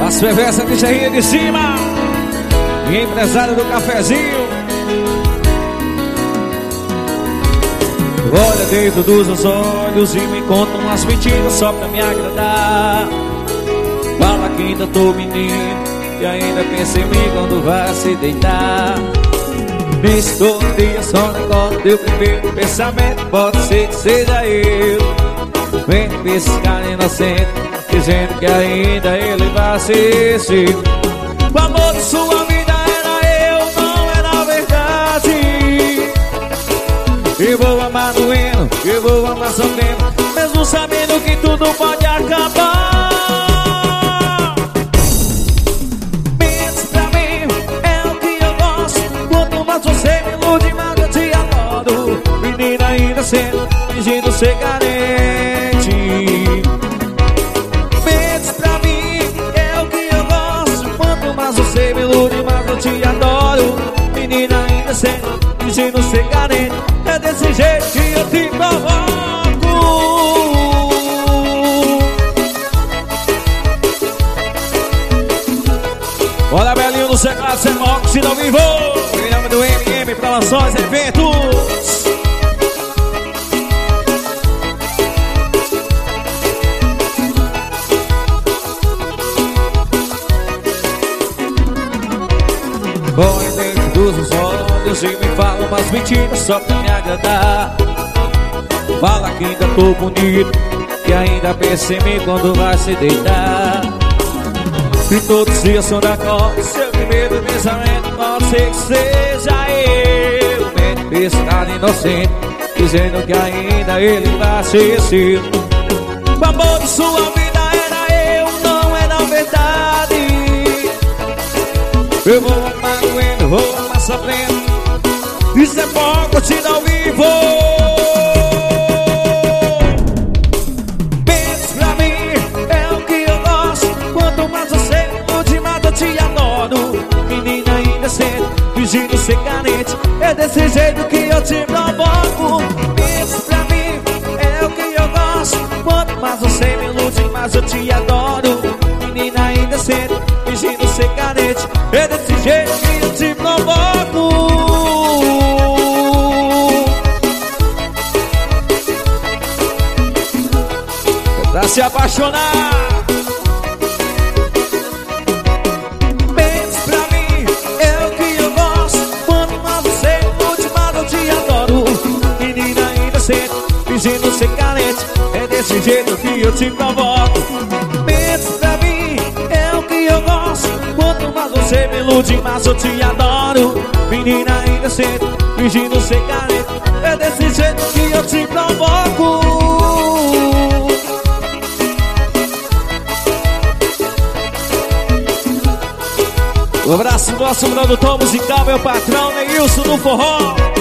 As perversas de Jair de cima e empresário do cafezinho. Olha dentro dos meus olhos e me conta umas mentiras só pra me agradar. Fala que ainda tô menino e ainda pensa em mim quando vai se deitar. Nesse todo dia só negócio teu primeiro pensamento. Pode ser que seja eu. Vem com esse cara inocente dizendo que ainda ele vai ser seu. O amor de sua vida era eu, não era verdade. Eu vou amar doendo, eu vou amar sofrendo, mesmo sabendo que tudo pode acabar. Mente pra mim, é o que eu gosto. Quanto mais você me ilude, mais eu te adoro. Menina ainda sendo, fingindo ser carente. Mente pra mim, é o que eu gosto. Quanto mais você me ilude, mais eu te adoro. Menina ainda sendo, fingindo ser carente. É desse jeito que eu te provoco. Olha, Belinho do Seclado, você morre se não vivo. Em nome do MM, promoções, eventos. Olha dentro dos meus olhos e me fala umas mentiras só pra me agradar. Fala que ainda tô bonito, que ainda pensa em mim quando vai se deitar. E todos os dias são da cor, seu primeiro pensamento pode ser que seja eu. Esse cara inocente, dizendo que ainda ele vai ser seu. O amor de sua vida era eu, não era verdade. Eu vou amar doendo, vou amar sofrendo. Isso é bom, curtindo ao vivo. Pense pra mim, é o que eu gosto. Quanto mais você me ilude, mais eu te adoro. Menina ainda sendo, fingindo ser carente. É desse jeito que eu te provoco. Pense pra mim, é o que eu gosto. Quanto mais você me ilude, mais eu te adoro. Menina ainda sendo, fingindo ser carente. É desse jeito que eu te provoco. Pra se apaixonar. Pense pra mim, é o que eu gosto. Quanto mais você ilude, mais eu te adoro. Menina ainda sendo, fingindo ser carente. É desse jeito que eu te provoco. Pense pra mim, é o que eu gosto. Quanto mais você me ilude, mais eu te adoro. Menina ainda sendo, fingindo ser carente. É desse jeito que eu te provoco. Um abraço do nosso produtor musical, meu patrão Neilson do Forró.